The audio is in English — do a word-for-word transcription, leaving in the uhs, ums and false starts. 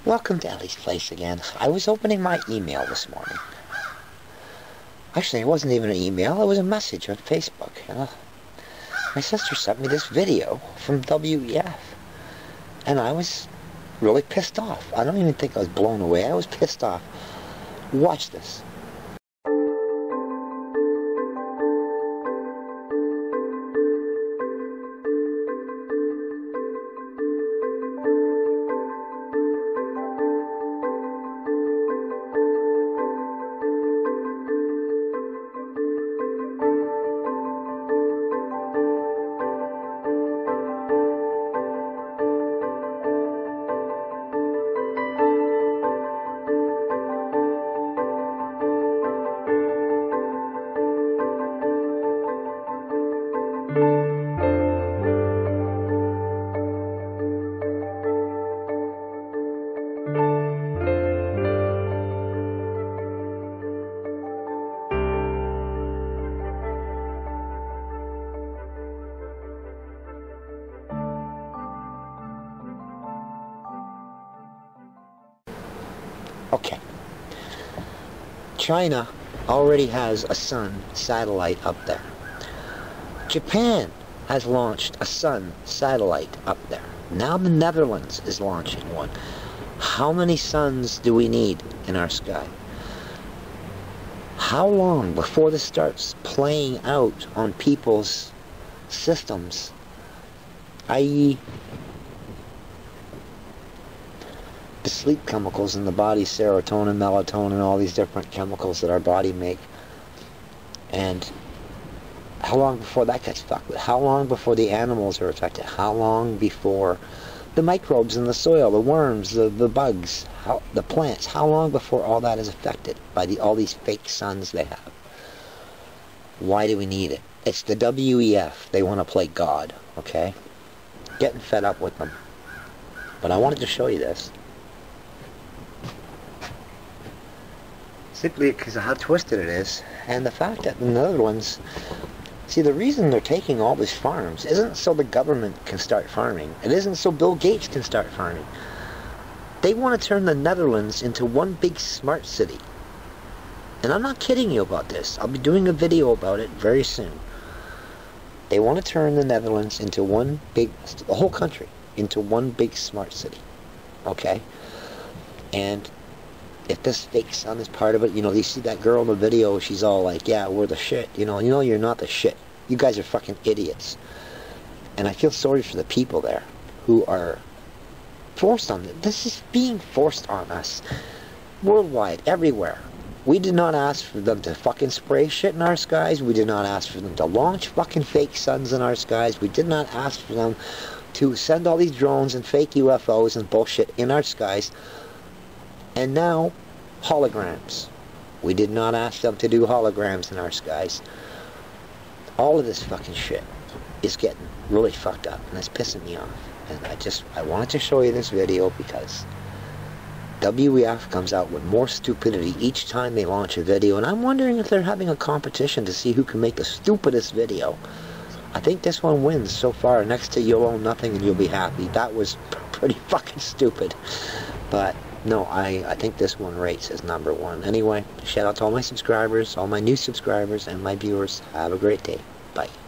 Welcome to Ellie's Place again. I was opening my email this morning. Actually, it wasn't even an email, it was a message on Facebook. You know? My sister sent me this video from W E F. And I was really pissed off. I don't even think I was blown away. I was pissed off. Watch this. Okay. China already has a sun satellite up there. Japan has launched a sun satellite up there. Now the Netherlands is launching one. How many suns do we need in our sky? How long before this starts playing out on people's systems, that is the sleep chemicals in the body, serotonin, melatonin, all these different chemicals that our body make? And how long before that gets fucked with? How long before the animals are affected? How long before the microbes in the soil, the worms, the, the bugs, how, the plants, how long before all that is affected by the, all these fake suns they have? Why do we need it? It's the W E F. They want to play God, okay? Getting fed up with them. But I wanted to show you this. Simply because of how twisted it is, and the fact that the Netherlands, see, the reason they're taking all these farms isn't so the government can start farming. It isn't so Bill Gates can start farming. They want to turn the Netherlands into one big smart city. And I'm not kidding you about this. I'll be doing a video about it very soon. They want to turn the Netherlands into one big, the whole country, into one big smart city. Okay? And if this fake sun is part of it, you know, you see that girl in the video, she's all like, yeah, we're the shit. You know, you know you're not the shit. You guys are fucking idiots. And I feel sorry for the people there who are forced on this. This is being forced on us. Worldwide, everywhere. We did not ask for them to fucking spray shit in our skies. We did not ask for them to launch fucking fake suns in our skies. We did not ask for them to send all these drones and fake U F Os and bullshit in our skies. And now, holograms. We did not ask them to do holograms in our skies. All of this fucking shit is getting really fucked up, and it's pissing me off. And I just, I wanted to show you this video because W E F comes out with more stupidity each time they launch a video, and I'm wondering if they're having a competition to see who can make the stupidest video. I think this one wins so far, next to You'll Own Nothing and You'll Be Happy. That was pretty fucking stupid. But no, I, I think this one rates as number one. Anyway, shout out to all my subscribers, all my new subscribers, and my viewers. Have a great day. Bye.